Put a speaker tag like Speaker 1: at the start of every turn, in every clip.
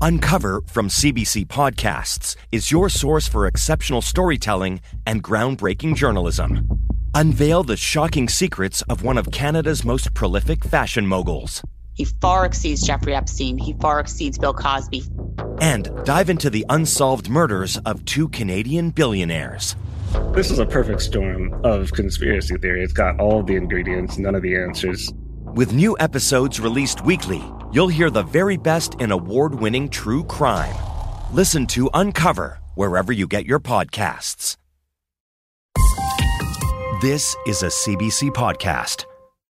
Speaker 1: Uncover from CBC Podcasts is your source for exceptional storytelling and groundbreaking journalism. Unveil the shocking secrets of one of Canada's most prolific fashion moguls.
Speaker 2: He far exceeds Jeffrey Epstein. He far exceeds Bill Cosby.
Speaker 1: And dive into the unsolved murders of two Canadian billionaires.
Speaker 3: This is a perfect storm of conspiracy theory. It's got all the ingredients, none of the answers.
Speaker 1: With new episodes released weekly, you'll hear the very best in award-winning true crime. Listen to Uncover wherever you get your podcasts. This is a CBC podcast.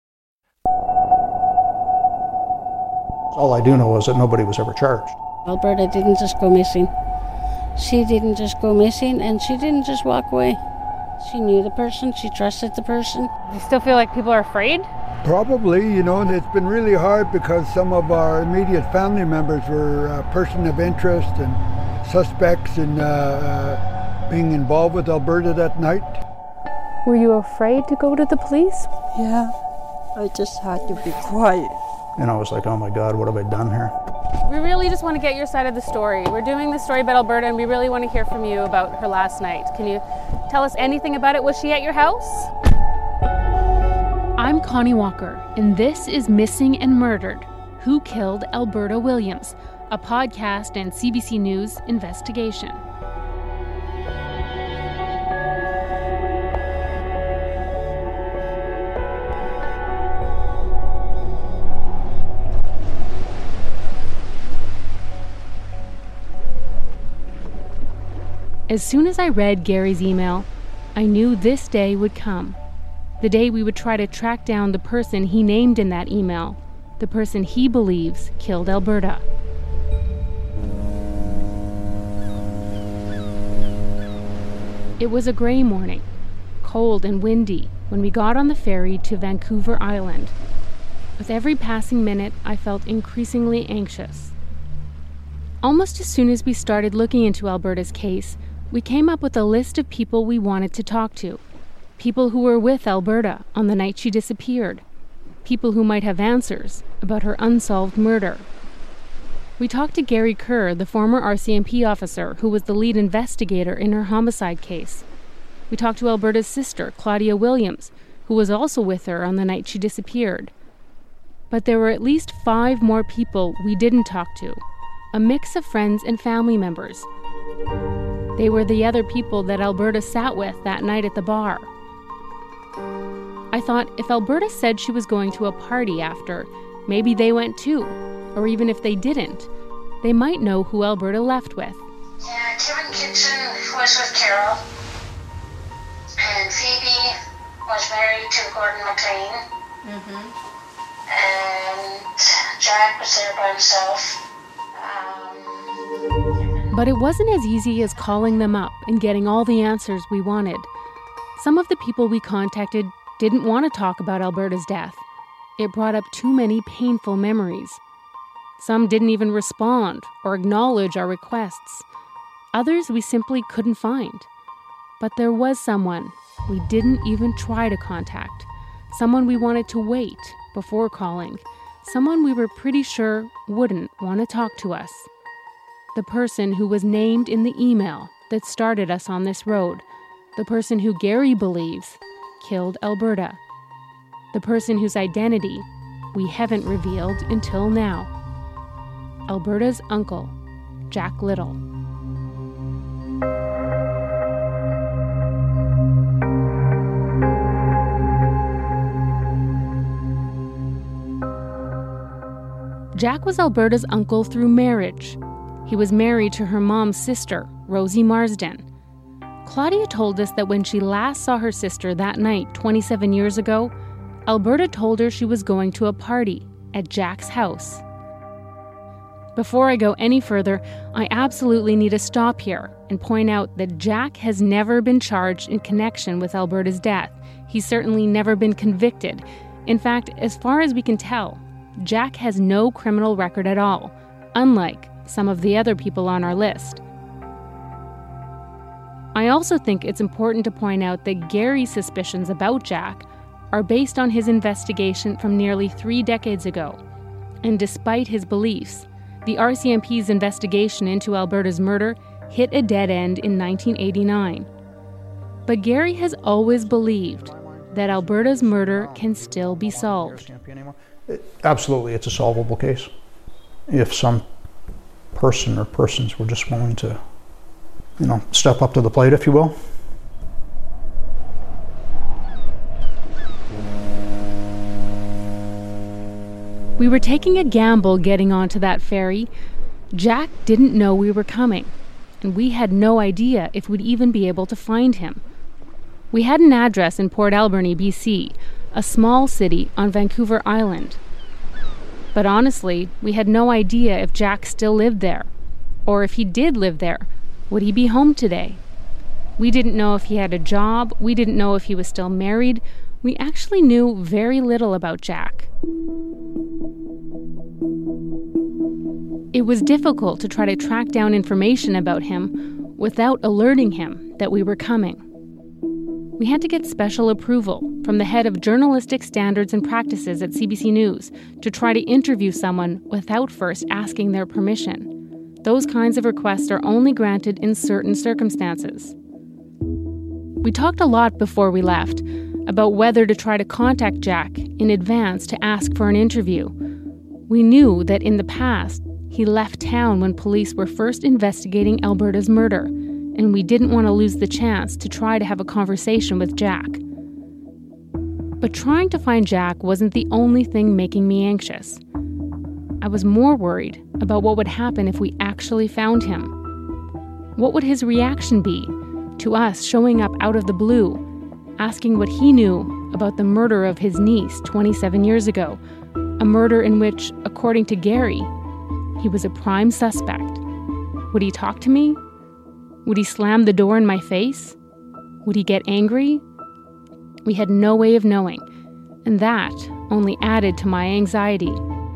Speaker 4: All I do know is that nobody was ever charged.
Speaker 5: Alberta didn't just go missing. She didn't just go missing, and she didn't just walk away. She knew the person. She trusted the person.
Speaker 6: Do you still feel like people are afraid?
Speaker 7: Probably, and it's been really hard because some of our immediate family members were a person of interest and suspects in being involved with Alberta that night.
Speaker 6: Were you afraid to go to the police?
Speaker 5: Yeah, I just had to be quiet.
Speaker 4: And I was like, oh my God, what have I done here?
Speaker 6: We really just want to get your side of the story. We're doing this story about Alberta, and we really want to hear from you about her last night. Can you tell us anything about it? Was she at your house?
Speaker 8: I'm Connie Walker, and this is Missing and Murdered: Who Killed Alberta Williams, a podcast and CBC News investigation. As soon as I read Gary's email, I knew this day would come. The day we would try to track down the person he named in that email, the person he believes killed Alberta. It was a gray morning, cold and windy, when we got on the ferry to Vancouver Island. With every passing minute, I felt increasingly anxious. Almost as soon as we started looking into Alberta's case, we came up with a list of people we wanted to talk to. People who were with Alberta on the night she disappeared. People who might have answers about her unsolved murder. We talked to Gary Kerr, the former RCMP officer who was the lead investigator in her homicide case. We talked to Alberta's sister, Claudia Williams, who was also with her on the night she disappeared. But there were at least 5 more people we didn't talk to, a mix of friends and family members. They were the other people that Alberta sat with that night at the bar. I thought if Alberta said she was going to a party after, maybe they went too. Or even if they didn't, they might know who Alberta left with.
Speaker 9: Yeah, Kevin Kitchen was with Carol. And Phoebe was married to Gordon McLean. And Jack was there by himself.
Speaker 8: But it wasn't as easy as calling them up and getting all the answers we wanted. Some of the people we contacted didn't want to talk about Alberta's death. It brought up too many painful memories. Some didn't even respond or acknowledge our requests. Others we simply couldn't find. But there was someone we didn't even try to contact. Someone we wanted to wait before calling. Someone we were pretty sure wouldn't want to talk to us. The person who was named in the email that started us on this road. The person who Gary believes killed Alberta. The person whose identity we haven't revealed until now. Alberta's uncle, Jack Little. Jack was Alberta's uncle through marriage. He was married to her mom's sister, Rosie Marsden. Claudia told us that when she last saw her sister that night 27 years ago, Alberta told her she was going to a party at Jack's house. Before I go any further, I absolutely need to stop here and point out that Jack has never been charged in connection with Alberta's death. He's certainly never been convicted. In fact, as far as we can tell, Jack has no criminal record at all, unlike some of the other people on our list. I also think it's important to point out that Gary's suspicions about Jack are based on his investigation from nearly 3 decades ago. And despite his beliefs, the RCMP's investigation into Alberta's murder hit a dead end in 1989. But Gary has always believed that Alberta's murder can still be solved.
Speaker 4: Absolutely, it's a solvable case. If some person or persons were just willing to, step up to the plate, if you will.
Speaker 8: We were taking a gamble getting onto that ferry. Jack didn't know we were coming, and we had no idea if we'd even be able to find him. We had an address in Port Alberni, BC, a small city on Vancouver Island. But honestly, we had no idea if Jack still lived there, or if he did live there, would he be home today? We didn't know if he had a job, we didn't know if he was still married. We actually knew very little about Jack. It was difficult to try to track down information about him without alerting him that we were coming. We had to get special approval from the head of journalistic standards and practices at CBC News to try to interview someone without first asking their permission. Those kinds of requests are only granted in certain circumstances. We talked a lot before we left about whether to try to contact Jack in advance to ask for an interview. We knew that in the past, he left town when police were first investigating Alberta's murder, and we didn't want to lose the chance to try to have a conversation with Jack. But trying to find Jack wasn't the only thing making me anxious. I was more worried about what would happen if we actually found him. What would his reaction be to us showing up out of the blue, asking what he knew about the murder of his niece 27 years ago, a murder in which, according to Gary, he was a prime suspect? Would he talk to me? Would he slam the door in my face? Would he get angry? We had no way of knowing, and that only added to my anxiety.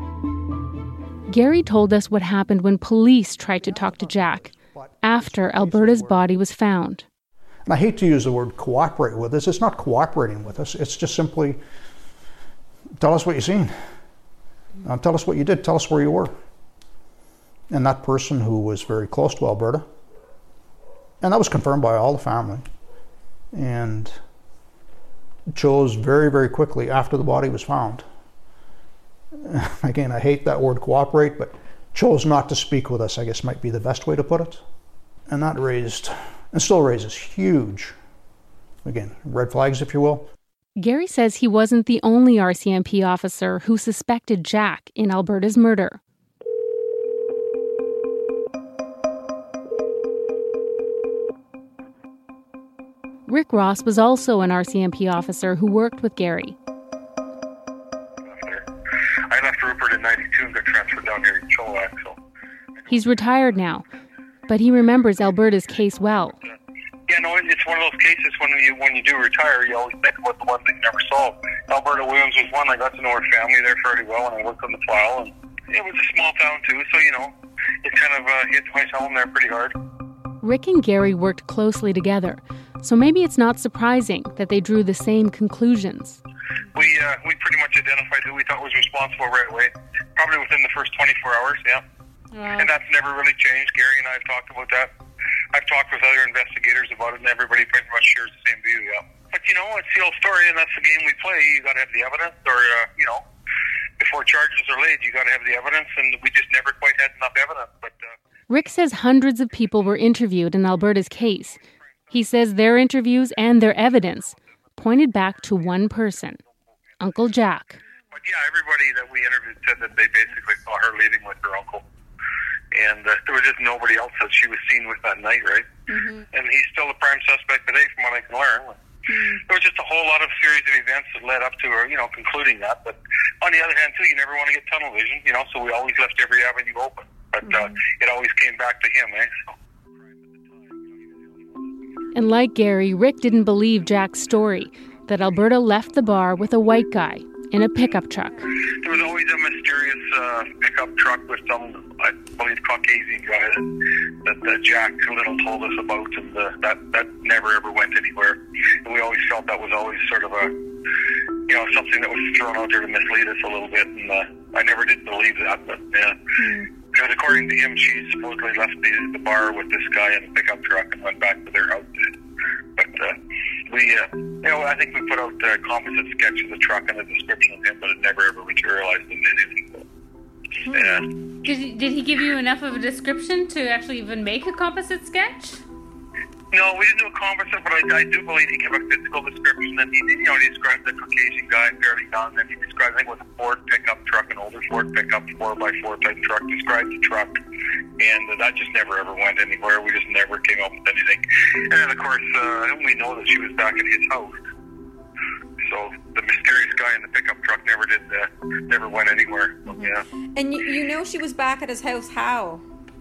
Speaker 8: Gary told us what happened when police tried to talk to Jack after Alberta's body was found.
Speaker 4: And I hate to use the word cooperate with us. It's not cooperating with us. It's just simply, tell us what you've seen. Tell us what you did. Tell us where you were. And that person, who was very close to Alberta, and that was confirmed by all the family, and chose very, very quickly after the body was found. Again, I hate that word cooperate, but chose not to speak with us, I guess might be the best way to put it. And that raised, and still raises, huge, again, red flags, if you will.
Speaker 8: Gary says he wasn't the only RCMP officer who suspected Jack in Alberta's murder. Rick Ross was also an RCMP officer who worked with Gary.
Speaker 10: I left Rupert in 92 and got transferred down here to Chilliwack.
Speaker 8: He's retired now, but he remembers Alberta's case well.
Speaker 10: Yeah, no, it's one of those cases when you do retire, you always think about the ones that you never solved. Alberta Williams was one. I got to know her family there fairly well, and I worked on the file. And it was a small town too, so it kind of hit my home there pretty hard.
Speaker 8: Rick and Gary worked closely together, so maybe it's not surprising that they drew the same conclusions.
Speaker 10: We pretty much identified who we thought was responsible right away, probably within the first 24 hours, yeah. Wow. And that's never really changed. Gary and I have talked about that. I've talked with other investigators about it, and everybody pretty much shares the same view, yeah. But, it's the old story, and that's the game we play. You got to have the evidence, or, before charges are laid, you got to have the evidence, and we just never quite had enough evidence. But
Speaker 8: Rick says hundreds of people were interviewed in Alberta's case. He says their interviews and their evidence pointed back to one person, Uncle Jack.
Speaker 10: But yeah, everybody that we interviewed said that they basically saw her leaving with her uncle. And there was just nobody else that she was seen with that night, right? Mm-hmm. And he's still the prime suspect today, from what I can learn. Mm-hmm. There was just a whole lot of series of events that led up to her, concluding that. But on the other hand, too, you never want to get tunnel vision, so we always left every avenue open. But it always came back to him, So.
Speaker 8: And like Gary, Rick didn't believe Jack's story that Alberta left the bar with a white guy in a pickup truck.
Speaker 10: There was always a mysterious pickup truck with some, I believe, Caucasian guy that Jack Little told us about, and that never ever went anywhere. And we always felt that was always sort of something that was thrown out there to mislead us a little bit, and I never did believe that, but yeah. Because according to him, she supposedly left the bar with this guy in a pickup truck and went back to their house. But I think we put out a composite sketch of the truck and a description of him, but it never ever materialized into anything. Yeah.
Speaker 6: Did he give you enough of a description to actually even make a composite sketch?
Speaker 10: No, we didn't do a composite, but I do believe he gave a physical description, and he described the Caucasian guy, fairly young, and he described, I think it was a Ford pickup truck, an older Ford pickup, 4x4 type truck, described the truck, and that just never ever went anywhere. We just never came up with anything. And then, of course, we know that she was back at his house. So the mysterious guy in the pickup truck never went anywhere. Mm-hmm. Yeah.
Speaker 11: And you know she was back at his house. How?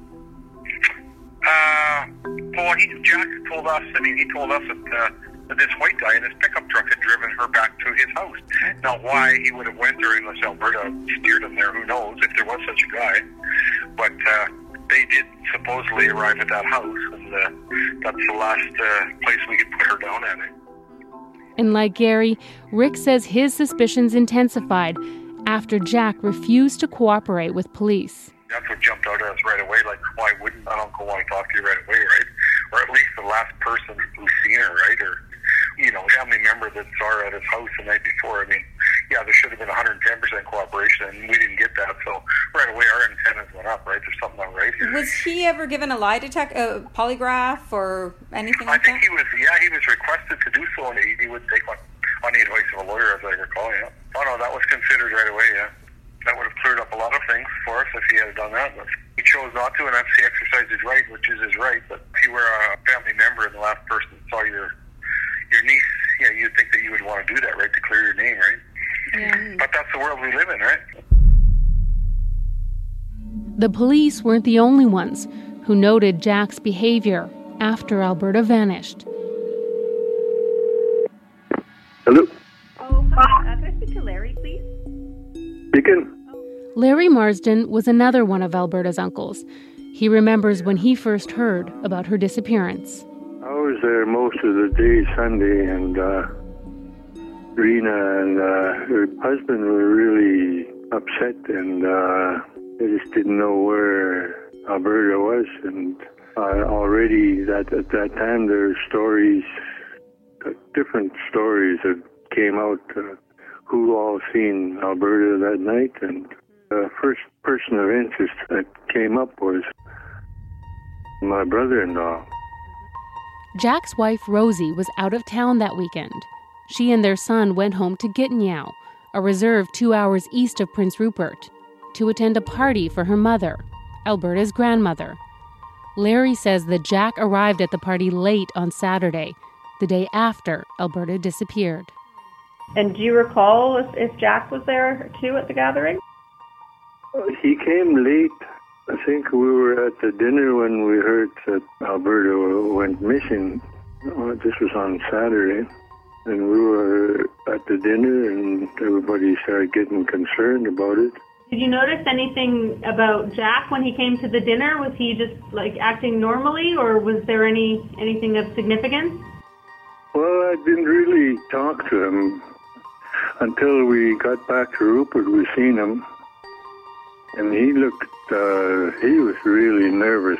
Speaker 10: Jack told us. He told us that this white guy in his pickup truck had driven her back to his house. Now, why he would have went there unless Alberta steered him there, who knows? If there was such a guy, but they did supposedly arrive at that house, and that's the last place we could put her down at it.
Speaker 8: And like Gary, Rick says his suspicions intensified after Jack refused to cooperate with police.
Speaker 10: That's what jumped out at us right away, like, why wouldn't that uncle want to talk to you right away, right? Or at least the last person who's seen her, right? Or, family member that saw her at his house the night before. I mean, yeah, there should have been 110% cooperation, and we didn't get that, so right away our antennas went up, right? There's something not right here.
Speaker 11: Was he ever given a lie detector, polygraph, or anything like that?
Speaker 10: I think he was requested to do so, and he would take one on the advice of a lawyer, as I recall, yeah. Oh, no, that was considered right away, yeah. That would have cleared up a lot of things for us if he had done that, but he chose not to, and that's the exercise his right, which is his right. But if you were a family member and the last person that saw your niece, you'd think that you would want to do that, right, to clear your name, right? Yeah. But that's the world we live in, right?
Speaker 8: The police weren't the only ones who noted Jack's behavior after Alberta vanished.
Speaker 12: Hello?
Speaker 13: Oh, hi. Can I speak to Larry, please?
Speaker 12: Speaking.
Speaker 8: Larry Marsden was another one of Alberta's uncles. He remembers when he first heard about her disappearance.
Speaker 12: I was there most of the day Sunday, and Rena and her husband were really upset, and they just didn't know where Alberta was. And already at that time, there were stories, different stories that came out, who all seen Alberta that night, and the first person of interest that came up was my brother-in-law.
Speaker 8: Jack's wife, Rosie, was out of town that weekend. She and their son went home to Gatineau, a reserve 2 hours east of Prince Rupert, to attend a party for her mother, Alberta's grandmother. Larry says that Jack arrived at the party late on Saturday, the day after Alberta disappeared.
Speaker 13: And do you recall if Jack was there too at the gathering?
Speaker 12: He came late. I think we were at the dinner when we heard that Alberta went missing. This was on Saturday. And we were at the dinner, and everybody started getting concerned about it.
Speaker 13: Did you notice anything about Jack when he came to the dinner? Was he just acting normally, or was there anything of significance?
Speaker 12: Well, I didn't really talk to him until we got back to Rupert. We seen him, and he looked, he was really nervous.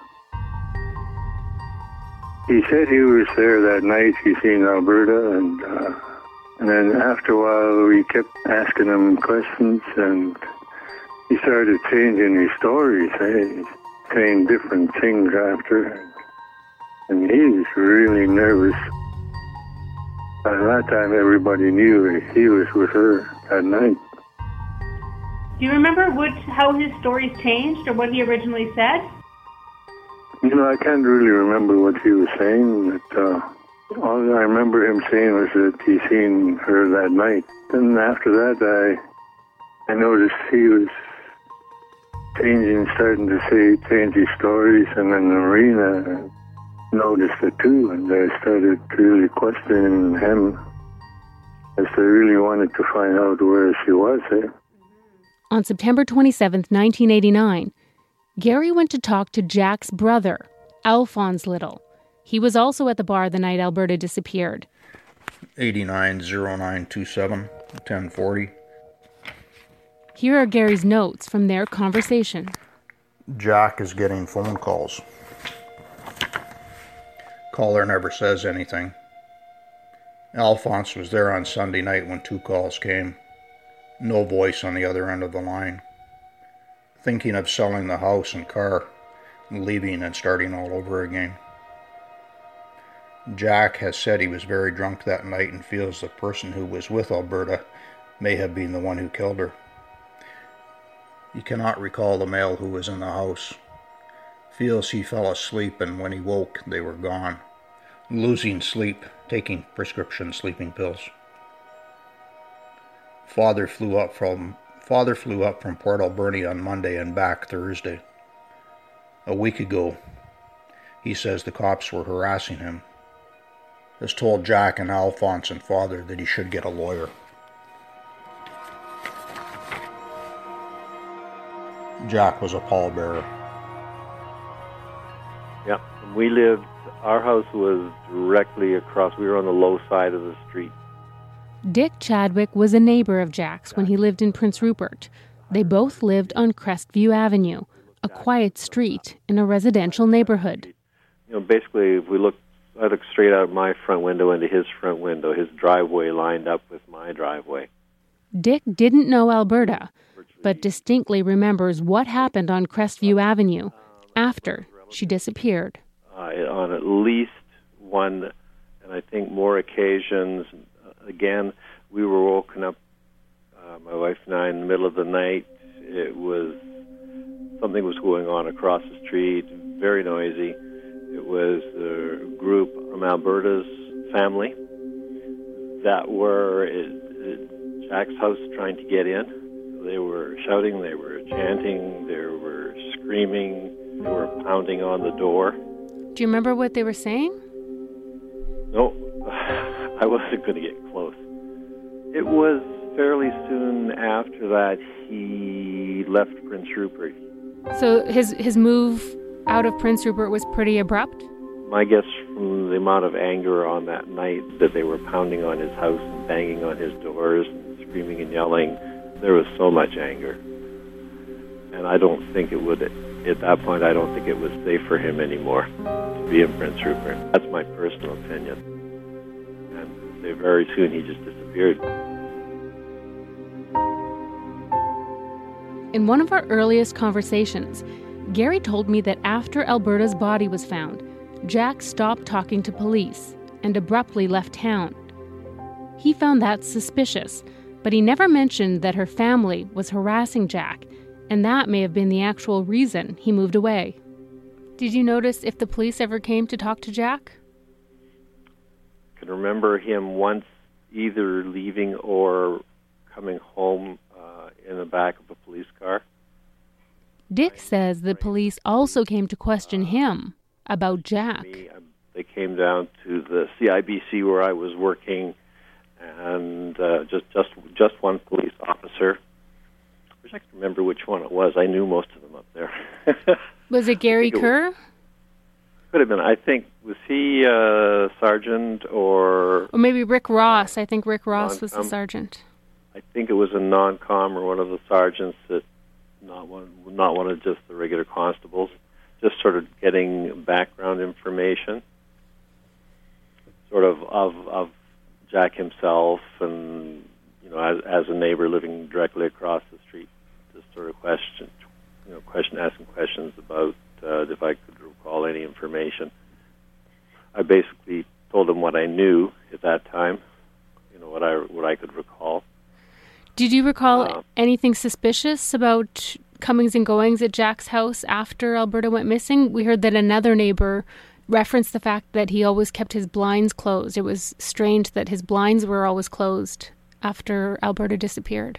Speaker 12: He said he was there that night. He seen Alberta, and then after a while we kept asking him questions, and he started changing his stories, saying different things after, and he was really nervous. By that time, everybody knew he was with her that night.
Speaker 13: Do you remember how his stories changed, or what he originally said?
Speaker 12: I can't really remember what he was saying, but all I remember him saying was that he seen her that night. And after that, I noticed he was starting to change his stories, and then Marina noticed it too, and they started really questioning him as they really wanted to find out where she was.
Speaker 8: On September 27th, 1989, Gary went to talk to Jack's brother, Alphonse Little. He was also at the bar the night Alberta disappeared.
Speaker 14: 890927, 1040.
Speaker 8: Here are Gary's notes from their conversation.
Speaker 4: Jack is getting phone calls. Caller never says anything. Alphonse was there on Sunday night when 2 calls came. No voice on the other end of the line. Thinking of selling the house and car, leaving and starting all over again. Jack has said he was very drunk that night and feels the person who was with Alberta may have been the one who killed her. He cannot recall the male who was in the house. Feels he fell asleep and when he woke, they were gone. Losing sleep, taking prescription sleeping pills. Father flew up from Port Alberni on Monday and back Thursday. A week ago, he says the cops were harassing him. Has told Jack and Alphonse and Father that he should get a lawyer. Jack was a pallbearer.
Speaker 14: Yeah, we lived, our house was directly across, we were on the low side of the street.
Speaker 8: Dick Chadwick was a neighbor of Jack's when he lived in Prince Rupert. They both lived on Crestview Avenue, a quiet street in a residential neighborhood.
Speaker 14: You know, basically, if I look straight out my front window into his front window. His driveway lined up with my driveway.
Speaker 8: Dick didn't know Alberta, but distinctly remembers what happened on Crestview Avenue after she disappeared.
Speaker 14: On at least one, and I think more occasions, again, we were woken up, my wife and I, in the middle of the night. Something was going on across the street, very noisy. It was a group from Alberta's family that were at Jack's house trying to get in. They were shouting, they were chanting, they were screaming, they were pounding on the door.
Speaker 8: Do you remember what they were saying?
Speaker 14: No, I wasn't going to get close. It was fairly soon after that he left Prince Rupert.
Speaker 8: So his move out of Prince Rupert was pretty abrupt?
Speaker 14: My guess from the amount of anger on that night that they were pounding on his house and banging on his doors and screaming and yelling, there was so much anger. And I don't think it would, at that point, I don't think it was safe for him anymore to be in Prince Rupert. That's my personal opinion. And very soon he just disappeared.
Speaker 8: In one of our earliest conversations, Gary told me that after Alberta's body was found, Jack stopped talking to police and abruptly left town. He found that suspicious, but he never mentioned that her family was harassing Jack, and that may have been the actual reason he moved away. Did you notice if the police ever came to talk to Jack?
Speaker 14: I can remember him once either leaving or coming home in the back of a police car.
Speaker 8: Dick says the police also came to question him about Jack.
Speaker 14: They came down to the CIBC where I was working, and just one police officer. I wish I could remember which one it was. I knew most of them up there.
Speaker 8: Was it Gary Kerr?
Speaker 14: Could have been. I think, was he sergeant or...
Speaker 8: Or maybe Rick Ross. I think Rick Ross was the sergeant.
Speaker 14: I think it was a non-com or one of the sergeants that, not one of just the regular constables, just sort of getting background information, sort of Jack himself, and as a neighbor living directly across the street, just sort of asking questions about if I could recall any information. I basically told him what I knew at that time, what I could recall.
Speaker 8: Did you recall anything suspicious about comings and goings at Jack's house after Alberta went missing? We heard that another neighbor referenced the fact that he always kept his blinds closed. It was strange that his blinds were always closed after Alberta disappeared.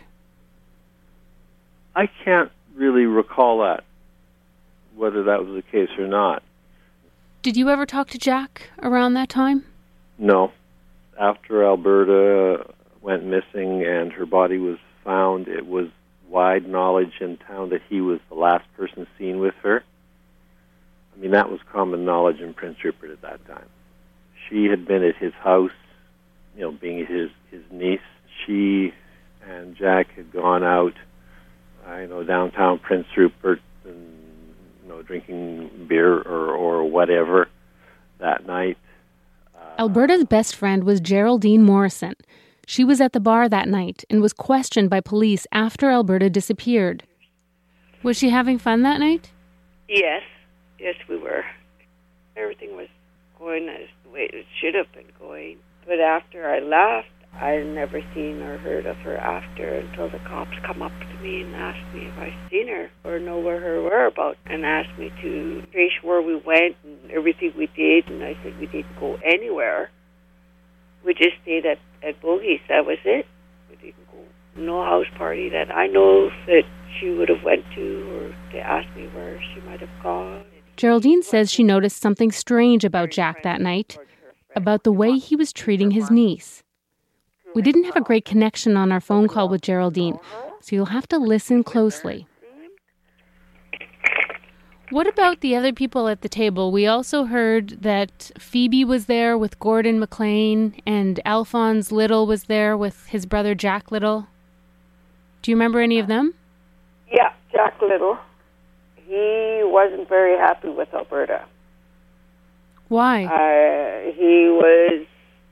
Speaker 14: I can't really recall that, whether that was the case or not.
Speaker 8: Did you ever talk to Jack around that time?
Speaker 14: No. After Alberta went missing and her body was found, it was wide knowledge in town that he was the last person seen with her. I mean, that was common knowledge in Prince Rupert at that time. She had been at his house, being his niece. She and Jack had gone out, downtown Prince Rupert, and drinking beer or whatever that night.
Speaker 8: Alberta's best friend was Geraldine Morrison. She was at the bar that night and was questioned by police after Alberta disappeared. Was she having fun that night?
Speaker 15: Yes, we were. Everything was going as the way it should have been going. But after I left, I never seen or heard of her after until the cops come up to me and asked me if I seen her or know where her whereabouts, and asked me to trace where we went and everything we did. And I said we didn't go anywhere. We just stayed at Bogey's. That was it. We didn't go no house party that I know that she would have went to, or they asked me where she might have gone.
Speaker 8: Geraldine says she noticed something strange about Jack that night, about the way he was treating his niece. We didn't have a great connection on our phone call with Geraldine, so you'll have to listen closely. What about the other people at the table? We also heard that Phoebe was there with Gordon McLean and Alphonse Little was there with his brother Jack Little. Do you remember any of them?
Speaker 15: Yeah, Jack Little. He wasn't very happy with Alberta.
Speaker 8: Why?
Speaker 15: He was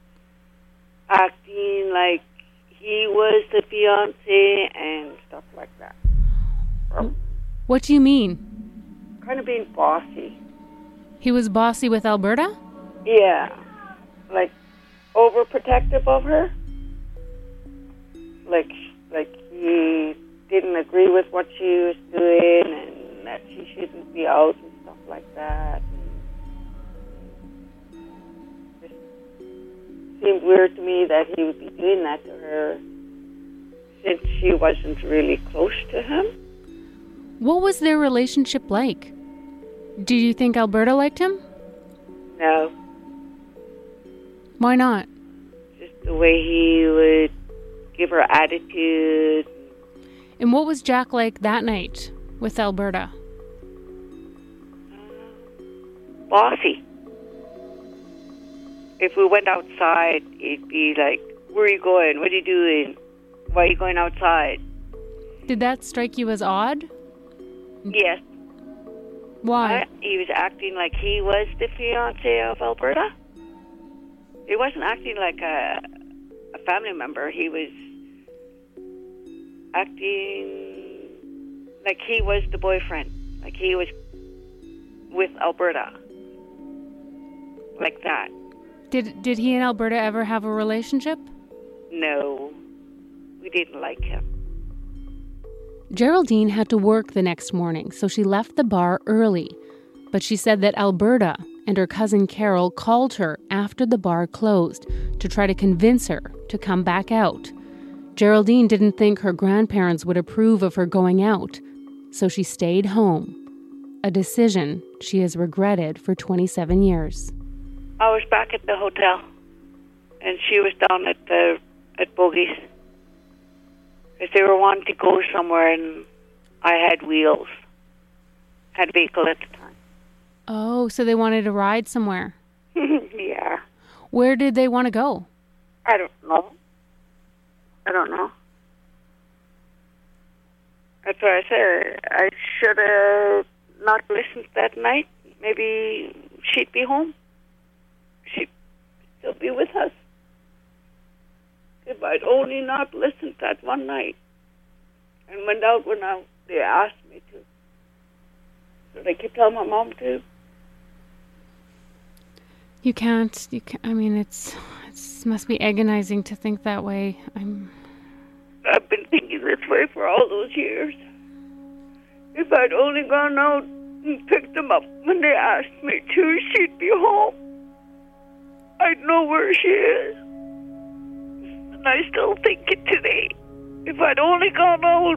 Speaker 15: acting like he was the fiancé and stuff like that.
Speaker 8: What do you mean?
Speaker 15: Kind of being bossy.
Speaker 8: He was bossy with Alberta?
Speaker 15: Yeah. Like overprotective of her. Like he didn't agree with what she was doing and that she shouldn't be out and stuff like that. It just seemed weird to me that he would be doing that to her since she wasn't really close to him.
Speaker 8: What was their relationship like? Do you think Alberta liked him?
Speaker 15: No.
Speaker 8: Why not?
Speaker 15: Just the way he would give her attitude.
Speaker 8: And what was Jack like that night with Alberta?
Speaker 15: Bossy. If we went outside, it'd be like, where are you going? What are you doing? Why are you going outside?
Speaker 8: Did that strike you as odd?
Speaker 15: Yes.
Speaker 8: Why?
Speaker 15: He was acting like he was the fiancé of Alberta. He wasn't acting like a family member. He was acting like he was the boyfriend. Like he was with Alberta. Like that.
Speaker 8: Did he and Alberta ever have a relationship?
Speaker 15: No. We didn't like him.
Speaker 8: Geraldine had to work the next morning, so she left the bar early. But she said that Alberta and her cousin Carol called her after the bar closed to try to convince her to come back out. Geraldine didn't think her grandparents would approve of her going out, so she stayed home. A decision she has regretted for 27 years.
Speaker 15: I was back at the hotel, and she was down at Bogey's. Because they were wanting to go somewhere, and I had wheels. Had a vehicle at the time.
Speaker 8: Oh, so they wanted to ride somewhere.
Speaker 15: Yeah.
Speaker 8: Where did they want to go?
Speaker 15: I don't know. That's why I said I should have not listened that night. Maybe she'd be home. She'd still be with us. If I'd only not listened that one night and went out when they asked me to. So they could tell my mom to.
Speaker 8: You can't. I mean, it must be agonizing to think that way.
Speaker 15: I've been thinking this way for all those years. If I'd only gone out and picked them up when they asked me to, she'd be home. I'd know where she is. And I still think it today. If I'd only gone out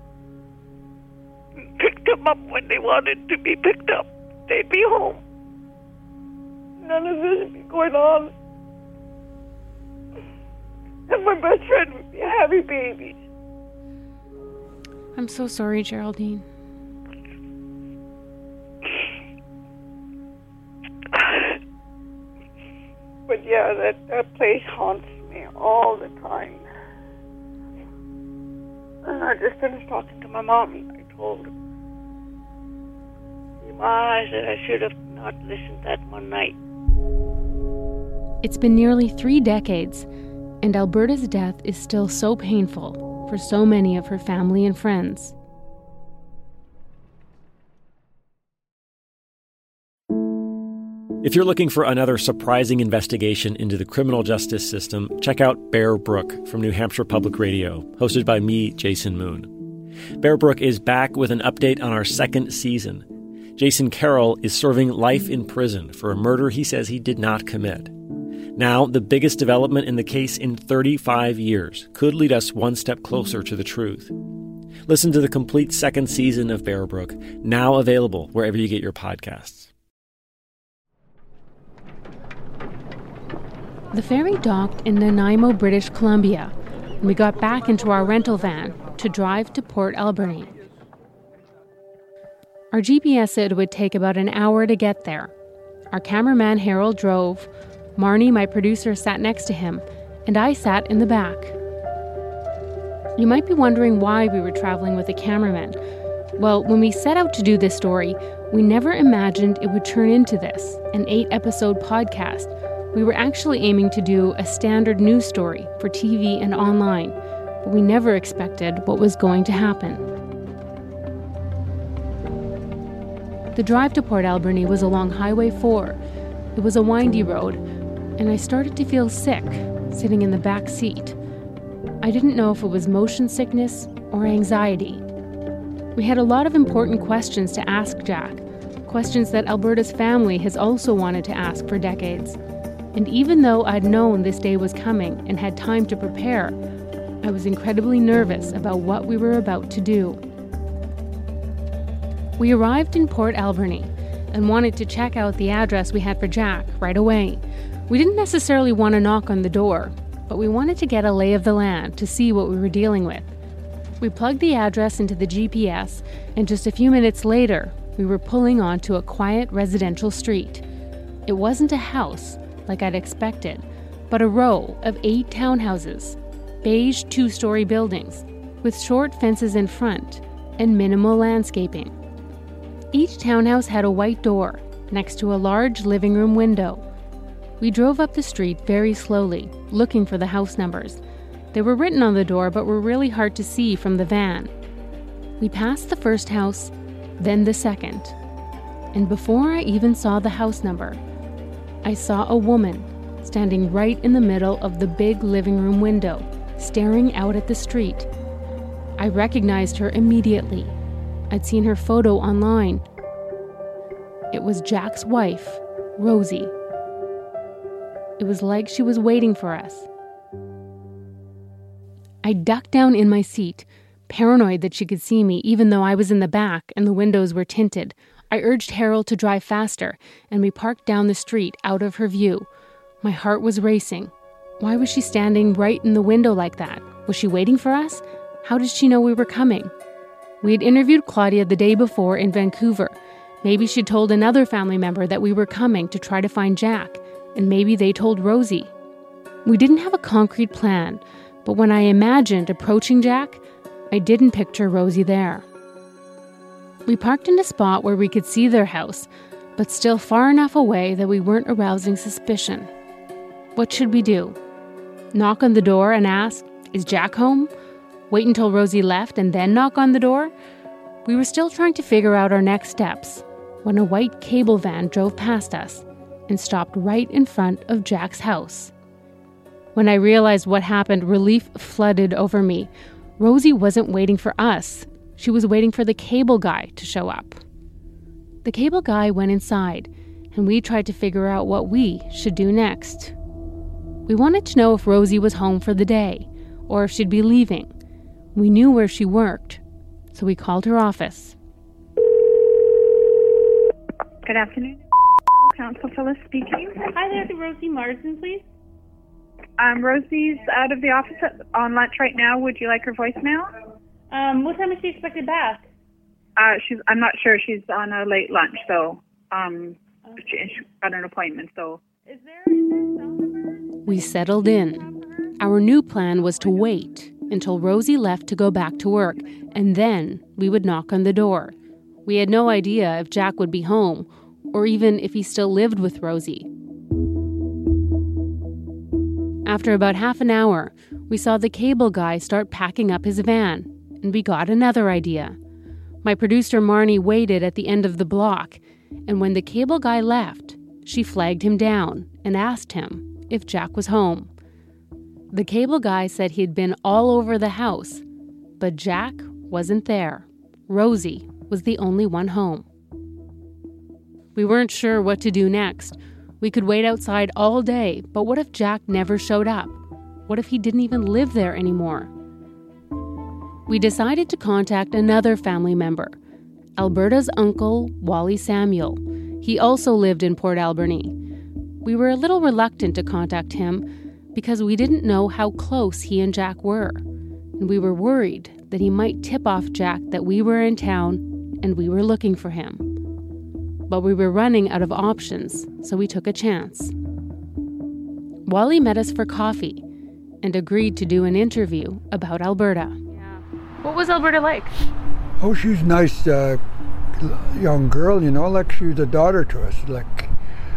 Speaker 15: and picked them up when they wanted to be picked up, they'd be home. None of this would be going on. And my best friend would be having babies.
Speaker 8: I'm so sorry, Geraldine.
Speaker 15: But yeah, that place haunts me all the time. And I just finished talking to my mom, and I told her, you I said I should have not listened that one night.
Speaker 8: It's been nearly 3 decades, and Alberta's death is still so painful for so many of her family and friends.
Speaker 16: If you're looking for another surprising investigation into the criminal justice system, check out Bear Brook from New Hampshire Public Radio, hosted by me, Jason Moon. Bear Brook is back with an update on our 2nd season. Jason Carroll is serving life in prison for a murder he says he did not commit. Now, the biggest development in the case in 35 years could lead us one step closer to the truth. Listen to the complete 2nd season of Bear Brook, now available wherever you get your podcasts.
Speaker 8: The ferry docked in Nanaimo, British Columbia, and we got back into our rental van to drive to Port Alberni. Our GPS said it would take about an hour to get there. Our cameraman Harold drove, Marnie, my producer, sat next to him, and I sat in the back. You might be wondering why we were traveling with a cameraman. Well, when we set out to do this story, we never imagined it would turn into this, an 8-episode podcast. We were actually aiming to do a standard news story for TV and online, but we never expected what was going to happen. The drive to Port Alberni was along Highway 4. It was a windy road, and I started to feel sick, sitting in the back seat. I didn't know if it was motion sickness or anxiety. We had a lot of important questions to ask Jack, questions that Alberta's family has also wanted to ask for decades. And even though I'd known this day was coming and had time to prepare, I was incredibly nervous about what we were about to do. We arrived in Port Alberni and wanted to check out the address we had for Jack right away. We didn't necessarily want to knock on the door, but we wanted to get a lay of the land to see what we were dealing with. We plugged the address into the GPS, and just a few minutes later, we were pulling onto a quiet residential street. It wasn't a house, like I'd expected, but a row of 8 townhouses, beige 2-story buildings, with short fences in front and minimal landscaping. Each townhouse had a white door next to a large living room window. We drove up the street very slowly, looking for the house numbers. They were written on the door, but were really hard to see from the van. We passed the first house, then the second. And before I even saw the house number, I saw a woman standing right in the middle of the big living room window, staring out at the street. I recognized her immediately. I'd seen her photo online. It was Jack's wife, Rosie. It was like she was waiting for us. I ducked down in my seat, paranoid that she could see me even though I was in the back and the windows were tinted. I urged Harold to drive faster, and we parked down the street out of her view. My heart was racing. Why was she standing right in the window like that? Was she waiting for us? How did she know we were coming? We had interviewed Claudia the day before in Vancouver. Maybe she'd told another family member that we were coming to try to find Jack, and maybe they told Rosie. We didn't have a concrete plan, but when I imagined approaching Jack, I didn't picture Rosie there. We parked in a spot where we could see their house, but still far enough away that we weren't arousing suspicion. What should we do? Knock on the door and ask, "Is Jack home?" Wait until Rosie left and then knock on the door? We were still trying to figure out our next steps when a white cable van drove past us and stopped right in front of Jack's house. When I realized what happened, relief flooded over me. Rosie wasn't waiting for us. She was waiting for the cable guy to show up. The cable guy went inside, and we tried to figure out what we should do next. We wanted to know if Rosie was home for the day, or if she'd be leaving. We knew where she worked, so we called her office.
Speaker 17: Good afternoon. Council Phyllis speaking.
Speaker 13: Hi there, Rosie Marsden, please.
Speaker 17: Rosie's out of the office on lunch right now. Would you like her voicemail?
Speaker 13: What time is she expected back?
Speaker 17: I'm not sure. She's on a late lunch, so she's got an appointment. So.
Speaker 13: Is there
Speaker 8: We settled in. Our new plan was to wait until Rosie left to go back to work, and then we would knock on the door. We had no idea if Jack would be home or even if he still lived with Rosie. After about half an hour, we saw the cable guy start packing up his van, and we got another idea. My producer Marnie waited at the end of the block, and when the cable guy left, she flagged him down and asked him if Jack was home. The cable guy said he'd been all over the house, but Jack wasn't there. Rosie was the only one home. We weren't sure what to do next. We could wait outside all day, but what if Jack never showed up? What if he didn't even live there anymore? We decided to contact another family member, Alberta's uncle, Wally Samuel. He also lived in Port Alberni. We were a little reluctant to contact him because we didn't know how close he and Jack were, and we were worried that he might tip off Jack that we were in town and we were looking for him. But we were running out of options, so we took a chance. Wally met us for coffee and agreed to do an interview about Alberta.
Speaker 6: What was Alberta like?
Speaker 7: Oh, she's a nice young girl, you know, like she was a daughter to us. Like,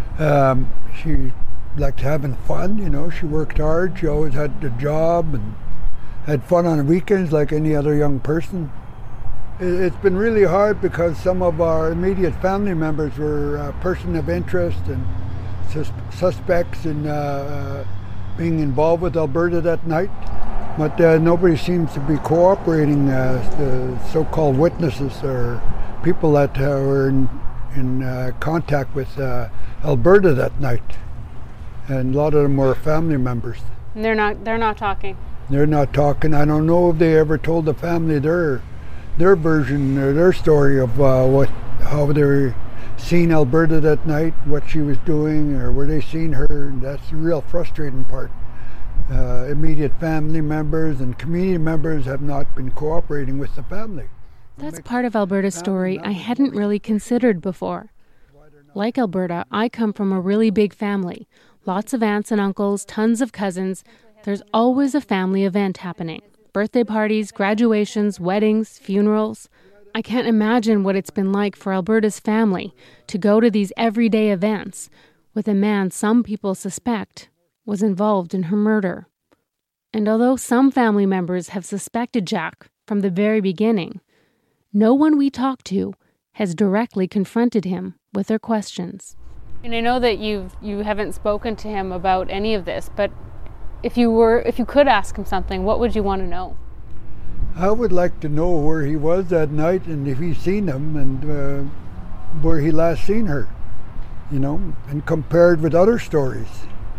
Speaker 7: she liked having fun, you know. She worked hard. She always had a job and had fun on the weekends like any other young person. It's been really hard because some of our immediate family members were a person of interest and suspects in being involved with Alberta that night. But nobody seems to be cooperating. The so-called witnesses or people that were in contact with Alberta that night, and a lot of them were family members.
Speaker 6: And they're not talking.
Speaker 7: They're not talking. I don't know if they ever told the family their version or their story of how they were seeing Alberta that night, what she was doing, or were they seeing her. And that's the real frustrating part. Immediate family members and community members have not been cooperating with the family.
Speaker 8: That's part of Alberta's story I hadn't really considered before. Like Alberta, I come from a really big family. Lots of aunts and uncles, tons of cousins. There's always a family event happening. Birthday parties, graduations, weddings, funerals. I can't imagine what it's been like for Alberta's family to go to these everyday events with a man some people suspect was involved in her murder. And although some family members have suspected Jack from the very beginning, no one we talked to has directly confronted him with their questions.
Speaker 6: And I know that you haven't spoken to him about any of this, but if you could ask him something, what would you want to know?
Speaker 7: I would like to know where he was that night and if he's seen him and where he last seen her, you know, and compared with other stories.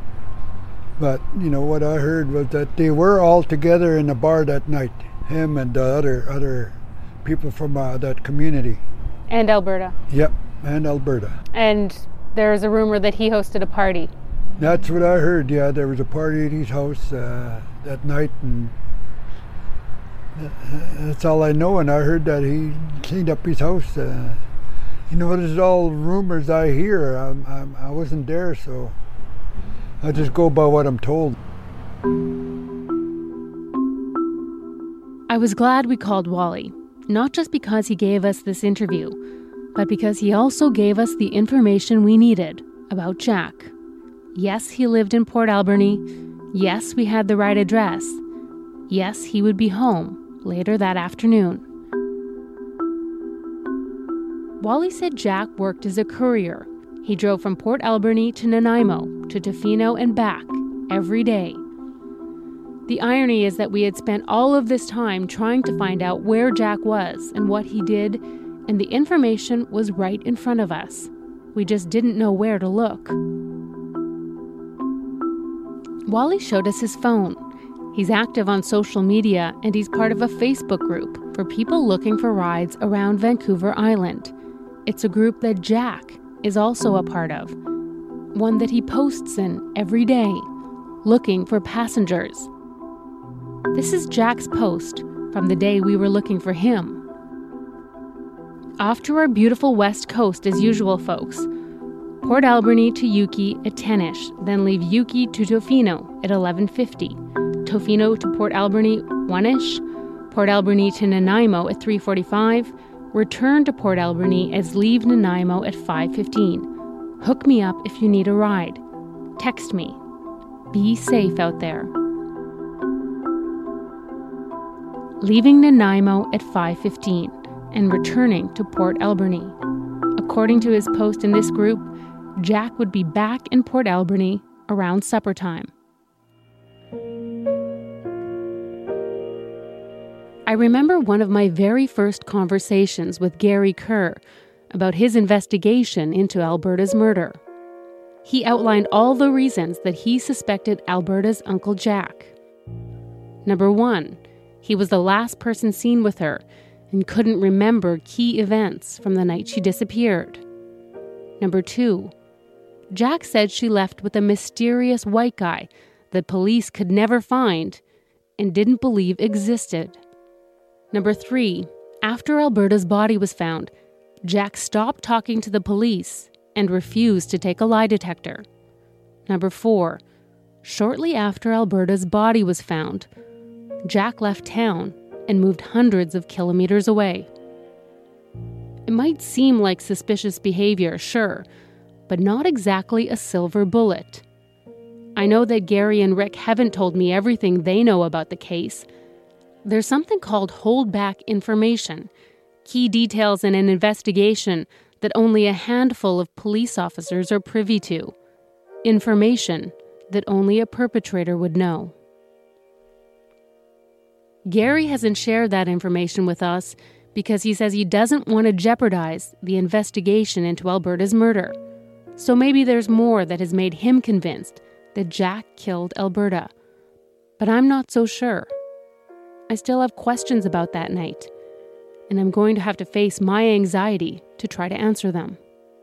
Speaker 7: But, you know, what I heard was that they were all together in a bar that night, him and other people from that community.
Speaker 6: And Alberta.
Speaker 7: Yep, and Alberta.
Speaker 6: And there's a rumor that he hosted a party.
Speaker 7: That's what I heard, yeah. There was a party at his house that night, and that's all I know. And I heard that he cleaned up his house. You know, this is all rumors I hear. I wasn't there, so I just go by what I'm told.
Speaker 8: I was glad we called Wally, not just because he gave us this interview, but because he also gave us the information we needed about Jack. Yes, he lived in Port Alberni. Yes, we had the right address. Yes, he would be home later that afternoon. Wally said Jack worked as a courier. He drove from Port Alberni to Nanaimo, to Tofino and back, every day. The irony is that we had spent all of this time trying to find out where Jack was and what he did, and the information was right in front of us. We just didn't know where to look. Wally showed us his phone. He's active on social media, and he's part of a Facebook group for people looking for rides around Vancouver Island. It's a group that Jack is also a part of, one that he posts in every day, looking for passengers. This is Jack's post from the day we were looking for him. Off to our beautiful west coast as usual, folks. Port Alberni to Yuki at 10ish, then leave Yuki to Tofino at 11:50. Tofino to Port Alberni 1ish, Port Alberni to Nanaimo at 3:45, return to Port Alberni as leave Nanaimo at 5:15. Hook me up if you need a ride. Text me. Be safe out there. Leaving Nanaimo at 5:15 and returning to Port Alberni. According to his post in this group, Jack would be back in Port Alberni around supper time. I remember one of my very first conversations with Gary Kerr about his investigation into Alberta's murder. He outlined all the reasons that he suspected Alberta's Uncle Jack. Number 1, he was the last person seen with her and couldn't remember key events from the night she disappeared. Number 2, Jack said she left with a mysterious white guy that police could never find and didn't believe existed. Number 3, after Alberta's body was found, Jack stopped talking to the police and refused to take a lie detector. Number 4, shortly after Alberta's body was found, Jack left town and moved hundreds of kilometers away. It might seem like suspicious behavior, sure, but not exactly a silver bullet. I know that Gary and Rick haven't told me everything they know about the case. There's something called holdback information, key details in an investigation that only a handful of police officers are privy to, information that only a perpetrator would know. Gary hasn't shared that information with us because he says he doesn't want to jeopardize the investigation into Alberta's murder. So maybe there's more that has made him convinced that Jack killed Alberta. But I'm not so sure. I still have questions about that night, and I'm going to have to face my anxiety to try to answer them.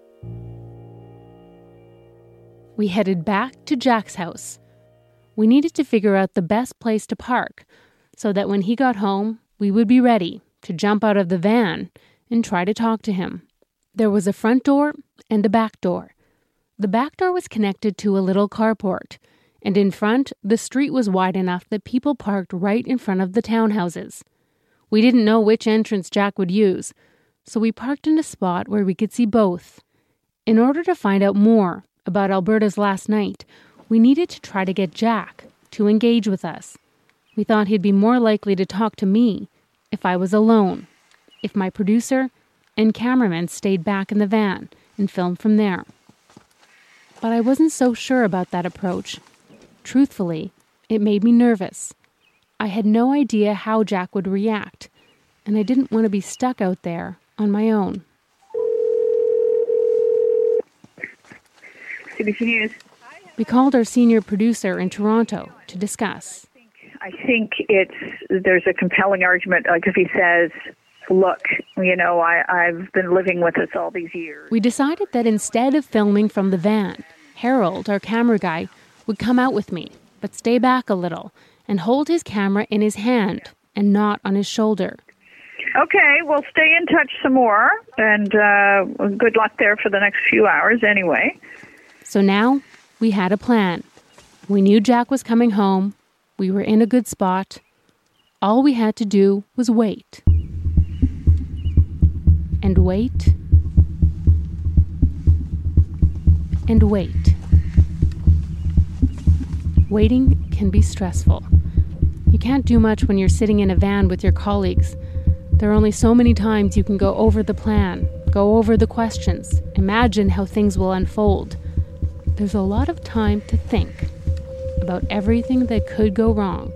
Speaker 8: We headed back to Jack's house. We needed to figure out the best place to park so that when he got home, we would be ready to jump out of the van and try to talk to him. There was a front door and a back door. The back door was connected to a little carport, and in front, the street was wide enough that people parked right in front of the townhouses. We didn't know which entrance Jack would use, so we parked in a spot where we could see both. In order to find out more about Alberta's last night, we needed to try to get Jack to engage with us. We thought he'd be more likely to talk to me if I was alone, if my producer and cameraman stayed back in the van and filmed from there. But I wasn't so sure about that approach. Truthfully, it made me nervous. I had no idea how Jack would react, and I didn't want to be stuck out there on my own.
Speaker 17: CBC News.
Speaker 8: We called our senior producer in Toronto to discuss.
Speaker 17: I think there's a compelling argument, like if he says, look, I've been living with us all these years.
Speaker 8: We decided that instead of filming from the van, Harold, our camera guy, would come out with me, but stay back a little and hold his camera in his hand and not on his shoulder.
Speaker 17: Okay, well, stay in touch some more, and good luck there for the next few hours anyway.
Speaker 8: So now we had a plan. We knew Jack was coming home. We were in a good spot. All we had to do was wait. And wait. And wait. Waiting can be stressful. You can't do much when you're sitting in a van with your colleagues. There are only so many times you can go over the plan, go over the questions, imagine how things will unfold. There's a lot of time to think about everything that could go wrong.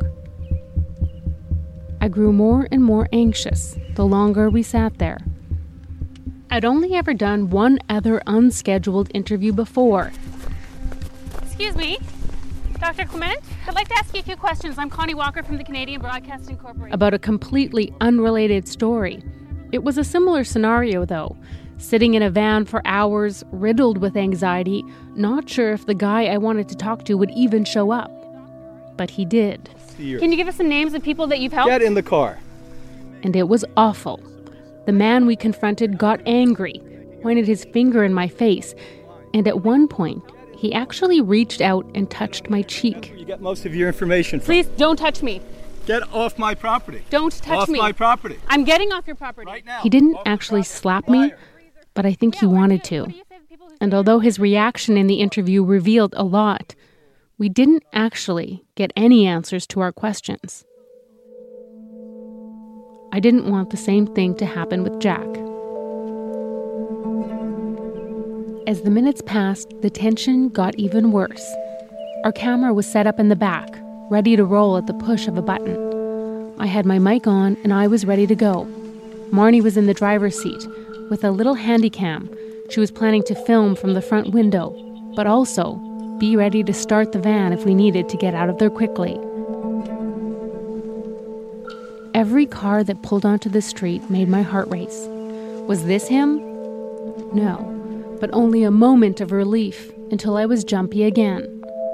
Speaker 8: I grew more and more anxious the longer we sat there. I'd only ever done one other unscheduled interview before.
Speaker 6: Excuse me, Dr. Clement, I'd like to ask you a few questions. I'm Connie Walker from the Canadian Broadcasting Corporation.
Speaker 8: About a completely unrelated story. It was a similar scenario, though. Sitting in a van for hours, riddled with anxiety, not sure if the guy I wanted to talk to would even show up. But he did.
Speaker 6: Can you give us some names of people that you've helped?
Speaker 18: Get in the car.
Speaker 8: And it was awful. The man we confronted got angry, pointed his finger in my face, and at one point, he actually reached out and touched my cheek.
Speaker 18: You get most of your information from.
Speaker 6: Please don't touch me.
Speaker 18: Get off my property.
Speaker 6: Don't touch me.
Speaker 18: Off my property.
Speaker 6: I'm getting off your property.
Speaker 18: Right now.
Speaker 8: He didn't actually slap me, but I think he wanted to. And although his reaction in the interview revealed a lot, we didn't actually get any answers to our questions. I didn't want the same thing to happen with Jack. As the minutes passed, the tension got even worse. Our camera was set up in the back, ready to roll at the push of a button. I had my mic on and I was ready to go. Marnie was in the driver's seat with a little handycam. She was planning to film from the front window, but also be ready to start the van if we needed to get out of there quickly. Every car that pulled onto the street made my heart race. Was this him? No, but only a moment of relief until I was jumpy again.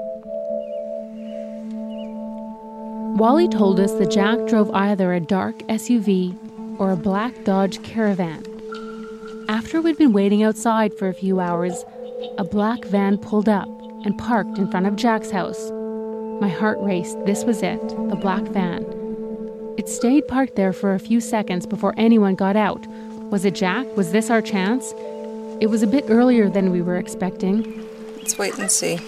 Speaker 8: Wally told us that Jack drove either a dark SUV or a black Dodge Caravan. After we'd been waiting outside for a few hours, a black van pulled up and parked in front of Jack's house. My heart raced. This was it, the black van. It stayed parked there for a few seconds before anyone got out. Was it Jack? Was this our chance? It was a bit earlier than we were expecting.
Speaker 19: Let's wait and see.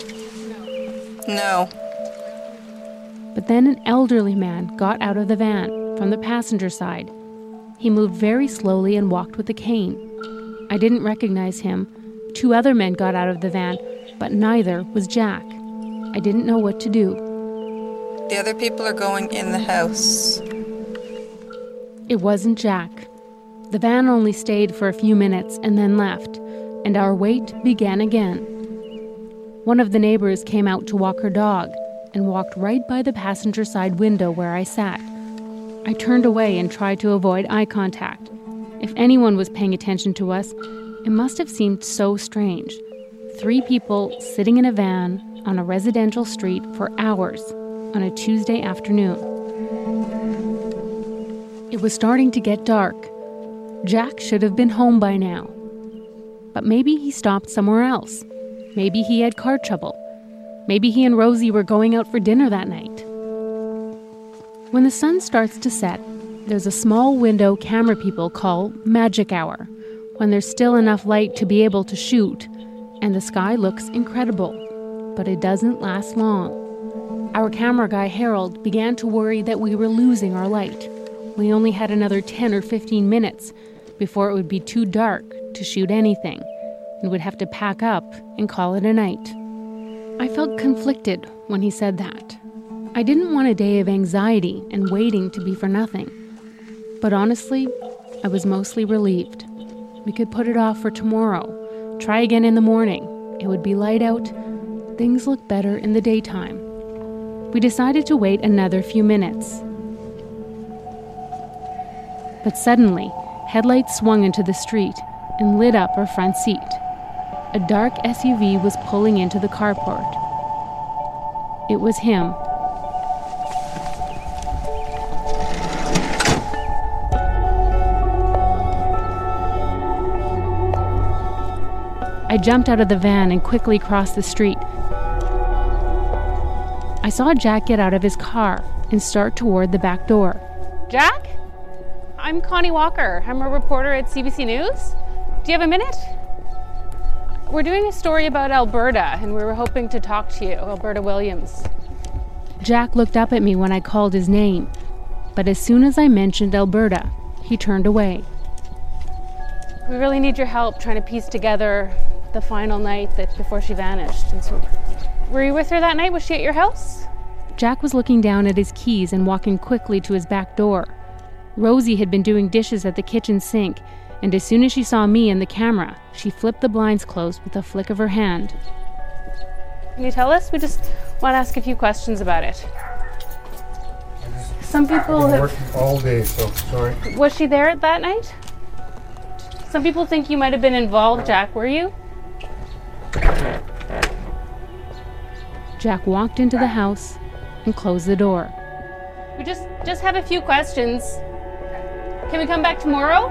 Speaker 19: No.
Speaker 8: But then an elderly man got out of the van from the passenger side. He moved very slowly and walked with a cane. I didn't recognize him. 2 other men got out of the van, but neither was Jack. I didn't know what to do.
Speaker 19: The other people are going in the house.
Speaker 8: It wasn't Jack. The van only stayed for a few minutes and then left, and our wait began again. One of the neighbors came out to walk her dog and walked right by the passenger side window where I sat. I turned away and tried to avoid eye contact. If anyone was paying attention to us, it must have seemed so strange. 3 people sitting in a van on a residential street for hours on a Tuesday afternoon. It was starting to get dark. Jack should have been home by now. But maybe he stopped somewhere else. Maybe he had car trouble. Maybe he and Rosie were going out for dinner that night. When the sun starts to set, there's a small window camera people call magic hour, when there's still enough light to be able to shoot, and the sky looks incredible, but it doesn't last long. Our camera guy, Harold, began to worry that we were losing our light. We only had another 10 or 15 minutes before it would be too dark to shoot anything, and would have to pack up and call it a night. I felt conflicted when he said that. I didn't want a day of anxiety and waiting to be for nothing. But honestly, I was mostly relieved. We could put it off for tomorrow, try again in the morning. It would be light out. Things looked better in the daytime. We decided to wait another few minutes. But suddenly, headlights swung into the street and lit up our front seat. A dark SUV was pulling into the carport. It was him. I jumped out of the van and quickly crossed the street. I saw Jack get out of his car and start toward the back door.
Speaker 6: Jack? I'm Connie Walker. I'm a reporter at CBC News. Do you have a minute? We're doing a story about Alberta, and we were hoping to talk to you, Alberta Williams.
Speaker 8: Jack looked up at me when I called his name, but as soon as I mentioned Alberta, he turned away.
Speaker 6: We really need your help trying to piece together the final night that before she vanished. And so, were you with her that night? Was she at your house?
Speaker 8: Jack was looking down at his keys and walking quickly to his back door. Rosie had been doing dishes at the kitchen sink, and as soon as she saw me and the camera, she flipped the blinds closed with a flick of her hand.
Speaker 6: Can you tell us? We just want to ask a few questions about it. Some people
Speaker 7: I've been working all day, so sorry.
Speaker 6: Was she there that night? Some people think you might have been involved, Jack. Were you?
Speaker 8: Jack walked into the house and closed the door.
Speaker 6: We just have a few questions. Can we come back tomorrow?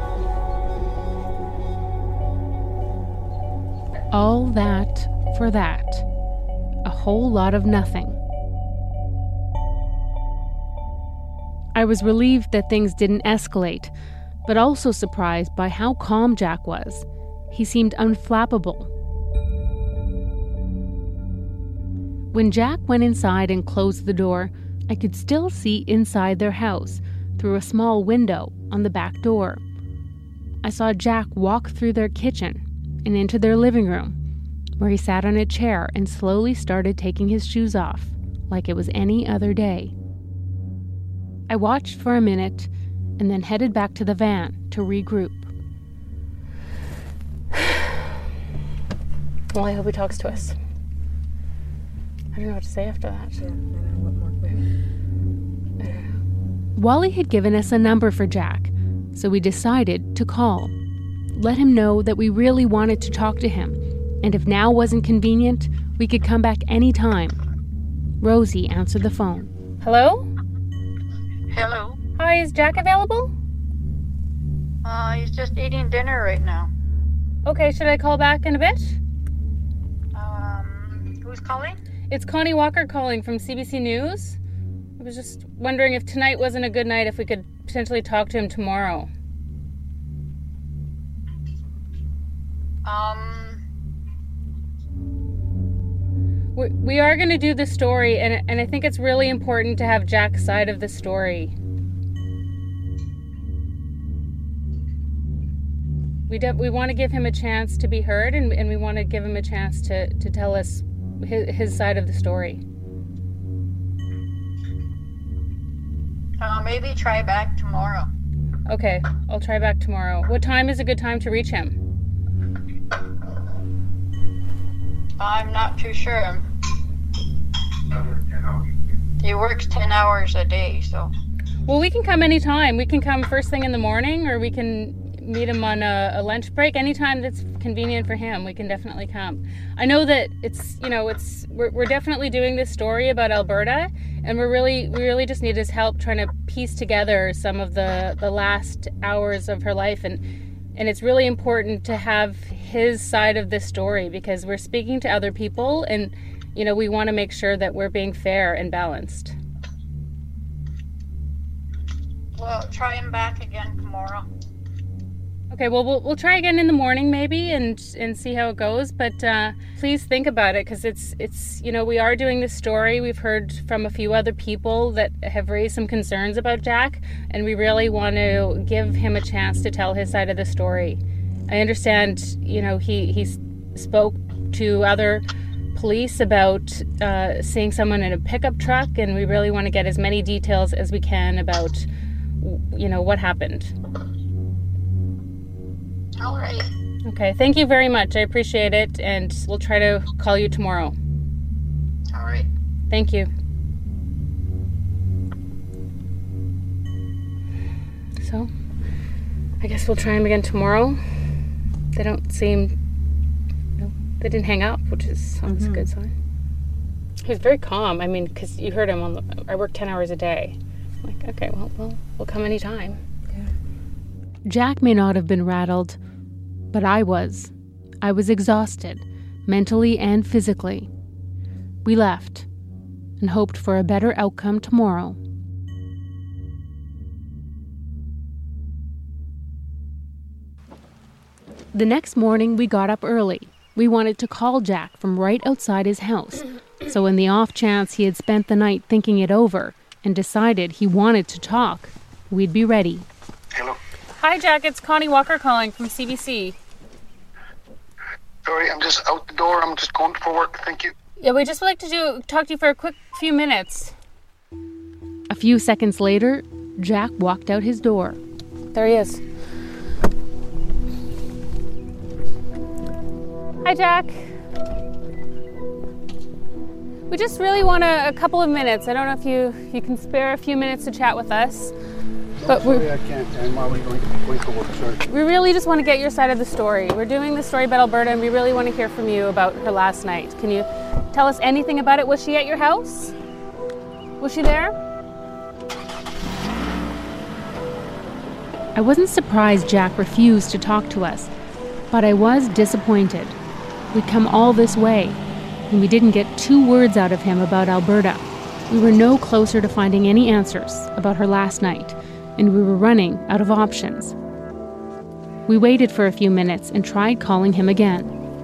Speaker 8: All that for that. A whole lot of nothing. I was relieved that things didn't escalate, but also surprised by how calm Jack was. He seemed unflappable. When Jack went inside and closed the door, I could still see inside their house through a small window on the back door. I saw Jack walk through their kitchen and into their living room, where he sat on a chair and slowly started taking his shoes off, like it was any other day. I watched for a minute and then headed back to the van to regroup.
Speaker 6: Well, I hope he talks to us. I don't know what to say after that.
Speaker 8: Wally had given us a number for Jack, so we decided to call. Let him know that we really wanted to talk to him, and if now wasn't convenient, we could come back anytime. Rosie answered the phone.
Speaker 6: Hello?
Speaker 18: Hello.
Speaker 6: Hi, is Jack available?
Speaker 18: He's just eating dinner right now.
Speaker 6: Okay, should I call back in a bit?
Speaker 18: Who's calling?
Speaker 6: It's Connie Walker calling from CBC News. I was just wondering if tonight wasn't a good night, if we could potentially talk to him tomorrow. We are going to do the story, and I think it's really important to have Jack's side of the story. We want to give him a chance to be heard, and we want to give him a chance to tell us his side of the story.
Speaker 18: Maybe try back tomorrow.
Speaker 6: Okay, I'll try back tomorrow. What time is a good time to reach him?
Speaker 18: I'm not too sure. He works 10 hours a day, so.
Speaker 6: Well, we can come anytime. We can come first thing in the morning, or we can meet him on a lunch break. Anytime that's convenient for him, we can definitely come. I know that we're definitely doing this story about Alberta, and we really just need his help trying to piece together some of the last hours of her life, and it's really important to have his side of the story, because we're speaking to other people, and we want to make sure that we're being fair and balanced.
Speaker 18: Well, try him back again tomorrow.
Speaker 6: Okay, well, we'll try again in the morning maybe and see how it goes, but please think about it, because it's we are doing this story. We've heard from a few other people that have raised some concerns about Jack, and we really want to give him a chance to tell his side of the story. I understand, he spoke to other police about seeing someone in a pickup truck, and we really want to get as many details as we can about, what happened.
Speaker 18: All right.
Speaker 6: Okay, thank you very much. I appreciate it, and we'll try to call you tomorrow.
Speaker 18: All right.
Speaker 6: Thank you. So, I guess we'll try him again tomorrow. They don't seem, they didn't hang up, which is always a good sign. He's very calm. I mean, because you heard him I work 10 hours a day. I'm like, okay, well, we'll come anytime.
Speaker 8: Jack may not have been rattled, but I was. I was exhausted, mentally and physically. We left and hoped for a better outcome tomorrow. The next morning, we got up early. We wanted to call Jack from right outside his house, so in the off chance he had spent the night thinking it over and decided he wanted to talk, we'd be ready.
Speaker 10: Hello.
Speaker 6: Hi, Jack. It's Connie Walker calling from CBC.
Speaker 10: Sorry, I'm just out the door. I'm just going for work. Thank you.
Speaker 6: Yeah, we just would like to talk to you for a quick few minutes.
Speaker 8: A few seconds later, Jack walked out his door.
Speaker 6: There he is. Hi, Jack. We just really want a couple of minutes. I don't know if you can spare a few minutes to chat with us. But
Speaker 7: sorry, I can't. I'm already going to work, sorry.
Speaker 6: We really just want to get your side of the story. We're doing the story about Alberta, and we really want to hear from you about her last night. Can you tell us anything about it? Was she at your house? Was she there?
Speaker 8: I wasn't surprised Jack refused to talk to us, but I was disappointed. We'd come all this way, and we didn't get 2 words out of him about Alberta. We were no closer to finding any answers about her last night, and we were running out of options. We waited for a few minutes and tried calling him again.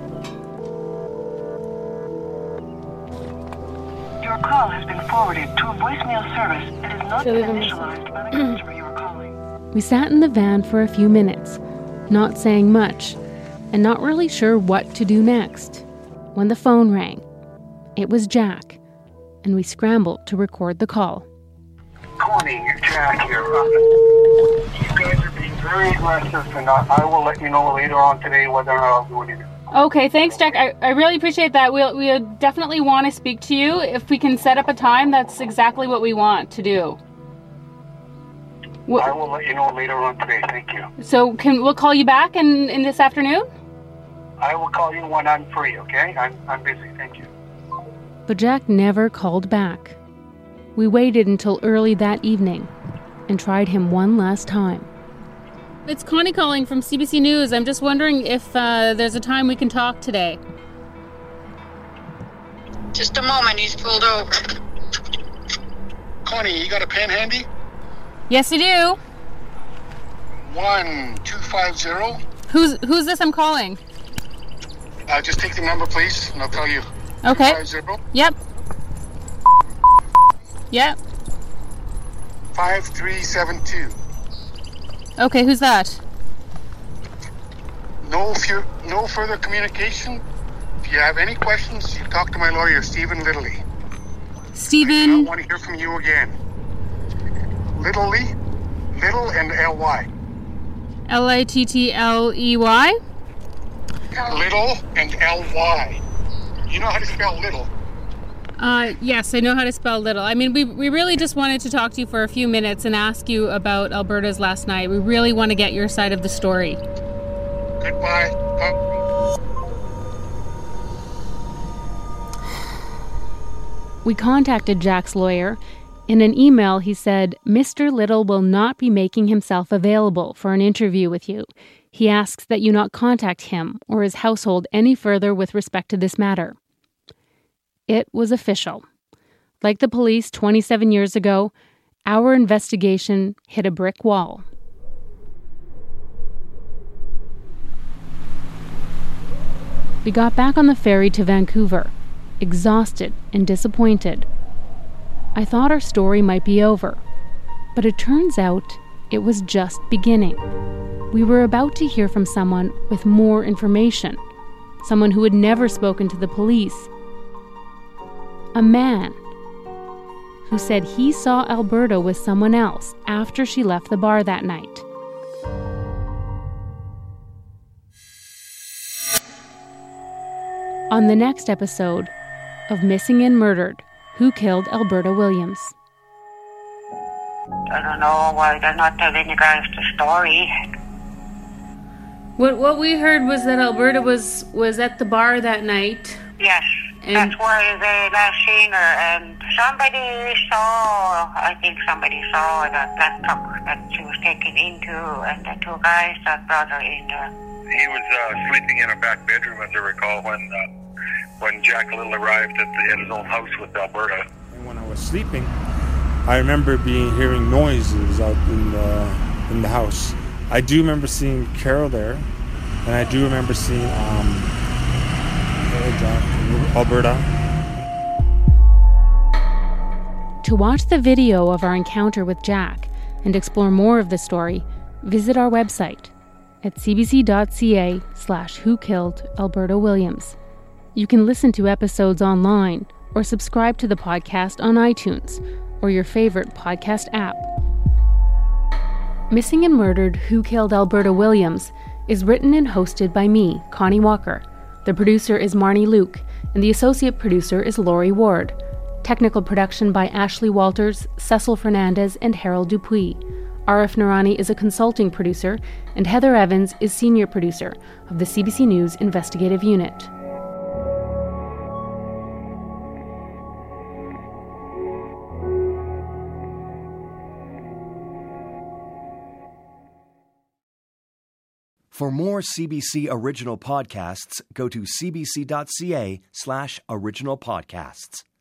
Speaker 20: Your call has been forwarded to a voicemail service that is not initialized by the customer you are calling.
Speaker 8: We sat in the van for a few minutes, not saying much, and not really sure what to do next, when the phone rang. It was Jack, and we scrambled to record the call.
Speaker 10: Connie, Jack here. You guys are being very aggressive, and I will let you know later on today whether or not I'll do anything.
Speaker 6: Okay, thanks, Jack. I really appreciate that. We'll definitely want to speak to you. If we can set up a time, that's exactly what we want to do.
Speaker 10: I will let you know later on today. Thank you.
Speaker 6: So we'll call you back in this afternoon?
Speaker 10: I will call you when I'm free, okay? I'm busy. Thank you.
Speaker 8: But Jack never called back. We waited until early that evening and tried him one last time.
Speaker 6: It's Connie calling from CBC News. I'm just wondering if there's a time we can talk today.
Speaker 18: Just a moment, he's pulled over.
Speaker 10: Connie, you got a pen handy?
Speaker 6: Yes, I do.
Speaker 10: 1250.
Speaker 6: Who's this I'm calling?
Speaker 10: Just take the number, please, and I'll tell you.
Speaker 6: Okay.
Speaker 10: 250.
Speaker 6: Yep. Yep.
Speaker 10: 5372.
Speaker 6: Okay, who's that?
Speaker 10: No further communication. If you have any questions, you talk to my lawyer, Stephen Littley.
Speaker 6: Stephen?
Speaker 10: I don't want to hear from you again. Littley? Little and L-Y.
Speaker 6: L-A-T-T-L-E-Y?
Speaker 10: Little and L-Y. You know how to spell little?
Speaker 6: Yes, I know how to spell little. I mean, we really just wanted to talk to you for a few minutes and ask you about Alberta's last night. We really want to get your side of the story.
Speaker 10: Goodbye.
Speaker 8: We contacted Jack's lawyer. In an email, he said, Mr. Little will not be making himself available for an interview with you. He asks that you not contact him or his household any further with respect to this matter. It was official. Like the police 27 years ago, our investigation hit a brick wall. We got back on the ferry to Vancouver, exhausted and disappointed. I thought our story might be over, but it turns out it was just beginning. We were about to hear from someone with more information, someone who had never spoken to the police. A man who said he saw Alberta with someone else after she left the bar that night. On the next episode of Missing and Murdered, Who Killed Alberta Williams?
Speaker 9: I don't know why they're not telling you guys the story.
Speaker 6: What we heard was that Alberta was at the bar that night.
Speaker 9: Yes, that's where they last seen her, and somebody saw that truck that she was taken into, and the two guys that brought her in there.
Speaker 10: He was sleeping in a back bedroom, as I recall, when Jack Little arrived at his own house with Alberta.
Speaker 21: And when I was sleeping, I remember hearing noises out in the house. I do remember seeing Carol there, and I do remember seeing Alberta.
Speaker 8: To watch the video of our encounter with Jack and explore more of the story, visit our website at cbc.ca/Who Killed Alberta Williams. You can listen to episodes online or subscribe to the podcast on iTunes or your favorite podcast app. Missing and Murdered, Who Killed Alberta Williams is written and hosted by me, Connie Walker. The producer is Marnie Luke, and the associate producer is Laurie Ward. Technical production by Ashley Walters, Cecil Fernandez, and Harold Dupuis. Arif Noorani is a consulting producer, and Heather Evans is senior producer of the CBC News Investigative Unit.
Speaker 1: For more CBC original podcasts, go to cbc.ca/original podcasts.